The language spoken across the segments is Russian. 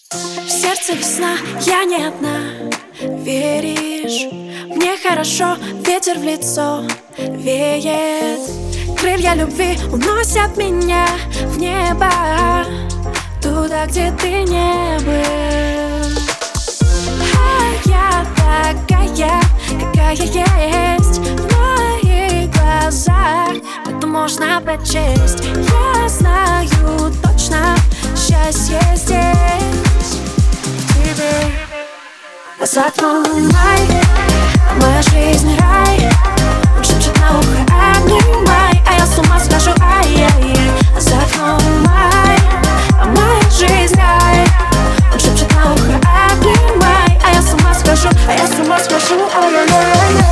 В сердце весна, я не одна. Веришь, мне хорошо, ветер в лицо веет. Крылья любви уносят меня в небо, туда, где ты не был. А я такая, какая есть в моих глазах, это можно прочесть. Я знаю точно, счастье здесь, в тебе. За окном май, моя жизнь рай. Он шепчет на ухо: обнимай, а я с ума схожу, ай-яй-яй. За окном май, моя жизнь рай. Он шепчет на ухо: обнимай, а я с ума схожу, ай-яй-яй.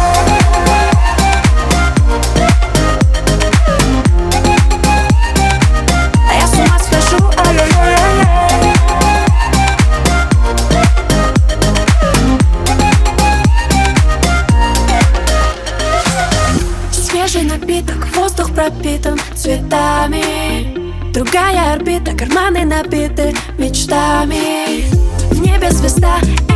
Свежий напиток, воздух пропитан цветами. Другая орбита, карманы набиты мечтами. В небе звезда,